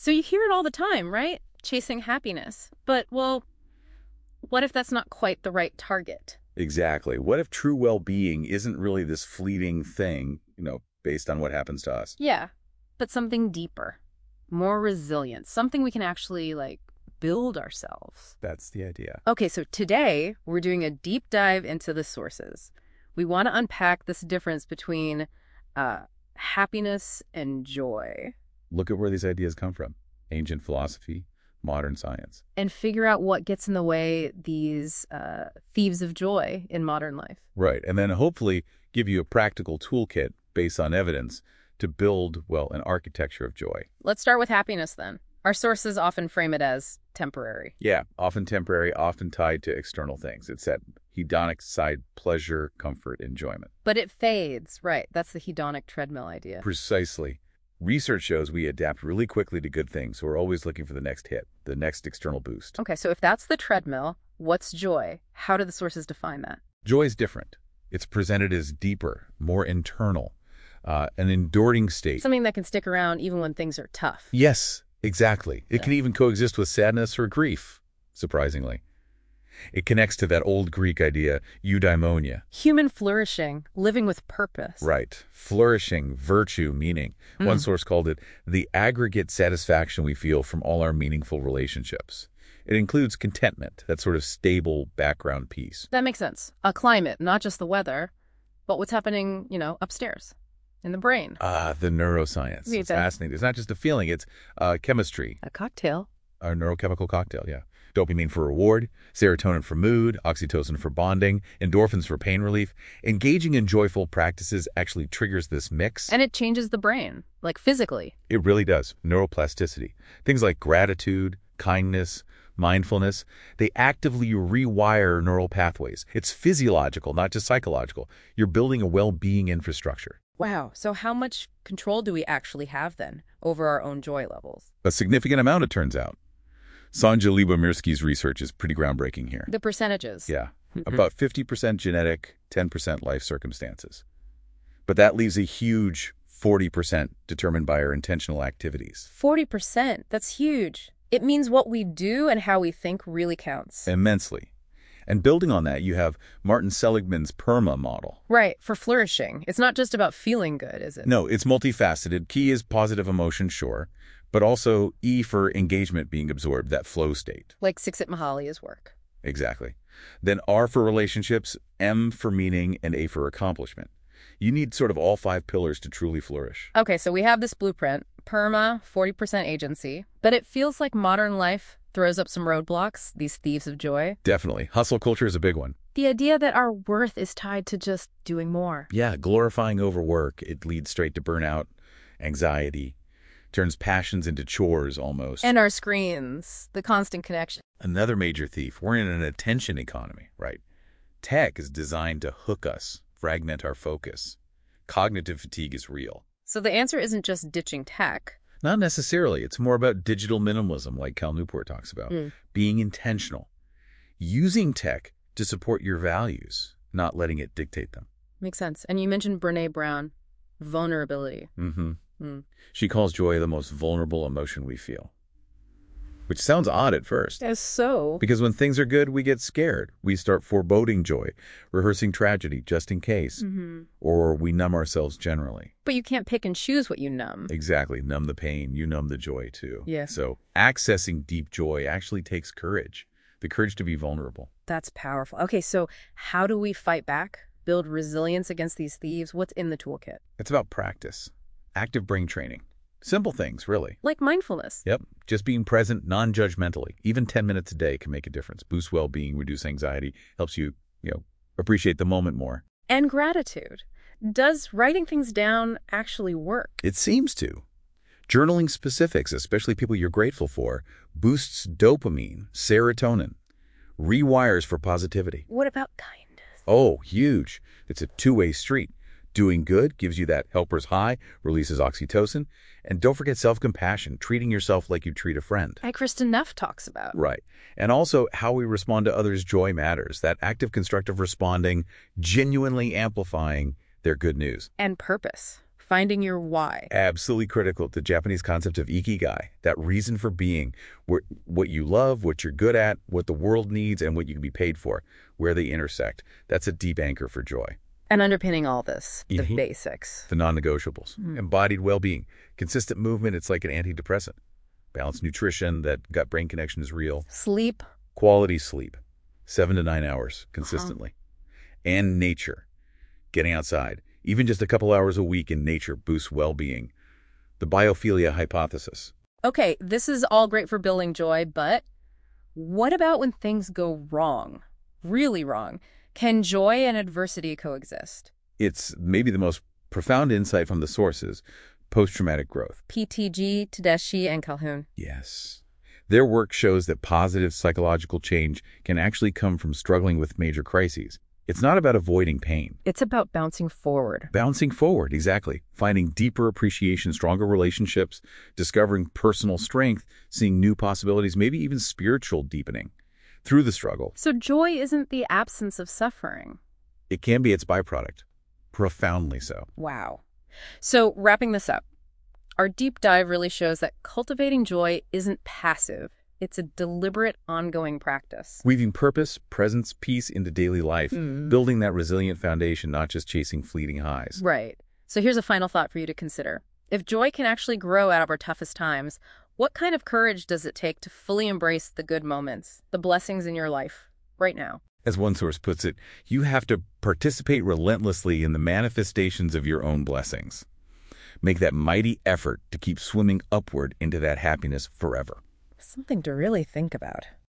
So you hear it all the time, right? Chasing happiness. But, well, what if that's not quite the right target? Exactly. What if true well-being isn't really this fleeting thing, based on what happens to us? Yeah, but something deeper, more resilient, something we can actually, build ourselves. That's the idea. Okay, so today we're doing a deep dive into the sources. We want to unpack this difference between happiness and joy. Look at where these ideas come from. Ancient philosophy, modern science. And figure out what gets in the way these thieves of joy in modern life. Right, and then hopefully give you a practical toolkit based on evidence to build, an architecture of joy. Let's start with happiness then. Our sources often frame it as temporary. Yeah, often temporary, often tied to external things. It's that hedonic side: pleasure, comfort, enjoyment. But it fades, right? That's the hedonic treadmill idea. Precisely. Research shows we adapt really quickly to good things, so we're always looking for the next hit, the next external boost. Okay, so if that's the treadmill, what's joy? How do the sources define that? Joy is different. It's presented as deeper, more internal, an enduring state. Something that can stick around even when things are tough. Yes, exactly. It can even coexist with sadness or grief, surprisingly. It connects to that old Greek idea, eudaimonia. Human flourishing, living with purpose. Right. Flourishing, virtue, meaning. One source called it the aggregate satisfaction we feel from all our meaningful relationships. It includes contentment, that sort of stable background peace. That makes sense. A climate, not just the weather, but what's happening, upstairs in the brain. The neuroscience. It's fascinating. It's not just a feeling, it's chemistry. A cocktail. A neurochemical cocktail, yeah. Dopamine for reward, serotonin for mood, oxytocin for bonding, endorphins for pain relief. Engaging in joyful practices actually triggers this mix. And it changes the brain, physically. It really does. Neuroplasticity. Things like gratitude, kindness, mindfulness, they actively rewire neural pathways. It's physiological, not just psychological. You're building a well-being infrastructure. Wow. So how much control do we actually have then over our own joy levels? A significant amount, it turns out. Sonja Lyubomirsky's research is pretty groundbreaking here. The percentages. Yeah. About 50% genetic, 10% life circumstances. But that leaves a huge 40% determined by our intentional activities. 40%? That's huge. It means what we do and how we think really counts. Immensely. And building on that, you have Martin Seligman's PERMA model. Right, for flourishing. It's not just about feeling good, is it? No, it's multifaceted. Key is positive emotion, sure, but also E for engagement being absorbed, that flow state. Like Csikszentmihalyi's work. Exactly. Then R for relationships, M for meaning, and A for accomplishment. You need sort of all 5 pillars to truly flourish. Okay, so we have this blueprint, PERMA, 40% agency, but it feels like modern life throws up some roadblocks, these thieves of joy. Definitely. Hustle culture is a big one. The idea that our worth is tied to just doing more. Yeah, glorifying overwork, it leads straight to burnout, anxiety, turns passions into chores almost. And our screens, the constant connection. Another major thief. We're in an attention economy, right? Tech is designed to hook us, fragment our focus. Cognitive fatigue is real. So the answer isn't just ditching tech. Not necessarily. It's more about digital minimalism, like Cal Newport talks about. Being intentional. Using tech to support your values, not letting it dictate them. Makes sense. And you mentioned Brené Brown, vulnerability. She calls joy the most vulnerable emotion we feel. Which sounds odd at first. As so. Because when things are good, we get scared. We start foreboding joy, rehearsing tragedy just in case. Or we numb ourselves generally. But you can't pick and choose what you numb. Exactly. Numb the pain. You numb the joy, too. Yeah. So accessing deep joy actually takes courage. The courage to be vulnerable. That's powerful. Okay, so how do we fight back? Build resilience against these thieves? What's in the toolkit? It's about practice. Active brain training. Simple things, really. Like mindfulness. Yep. Just being present non-judgmentally. Even 10 minutes a day can make a difference. Boost well-being, reduce anxiety, helps you, appreciate the moment more. And gratitude. Does writing things down actually work? It seems to. Journaling specifics, especially people you're grateful for, boosts dopamine, serotonin, rewires for positivity. What about kindness? Oh, huge. It's a two-way street. Doing good gives you that helper's high, releases oxytocin. And don't forget self-compassion, treating yourself like you treat a friend. Like Kristen Neff talks about. Right. And also how we respond to others' joy matters. That active constructive responding, genuinely amplifying their good news. And purpose. finding your why. Absolutely critical. The Japanese concept of ikigai, that reason for being, what you love, what you're good at, what the world needs, and what you can be paid for, where they intersect. That's a deep anchor for joy. And underpinning all this, the basics. The non-negotiables. Embodied well-being. Consistent movement, it's like an antidepressant. Balanced nutrition, that gut-brain connection is real. Sleep. Quality sleep. 7 to 9 hours consistently. And nature. Getting outside. Even just a couple hours a week in nature boosts well-being. The biophilia hypothesis. Okay, this is all great for building joy, but what about when things go wrong? Really wrong. Can joy and adversity coexist? It's maybe the most profound insight from the sources, post-traumatic growth. PTG, Tedeschi, and Calhoun. Yes. Their work shows that positive psychological change can actually come from struggling with major crises. It's not about avoiding pain. It's about bouncing forward. Bouncing forward, exactly. Finding deeper appreciation, stronger relationships, discovering personal strength, seeing new possibilities, maybe even spiritual deepening through the struggle. So joy isn't the absence of suffering. It can be its byproduct. Profoundly so. Wow. So wrapping this up, our deep dive really shows that cultivating joy isn't passive. It's a deliberate, ongoing practice. Weaving purpose, presence, peace into daily life, building that resilient foundation, not just chasing fleeting highs. Right. So here's a final thought for you to consider. If joy can actually grow out of our toughest times, what kind of courage does it take to fully embrace the good moments, the blessings in your life, right now? As one source puts it, you have to participate relentlessly in the manifestations of your own blessings. Make that mighty effort to keep swimming upward into that happiness forever. Something to really think about.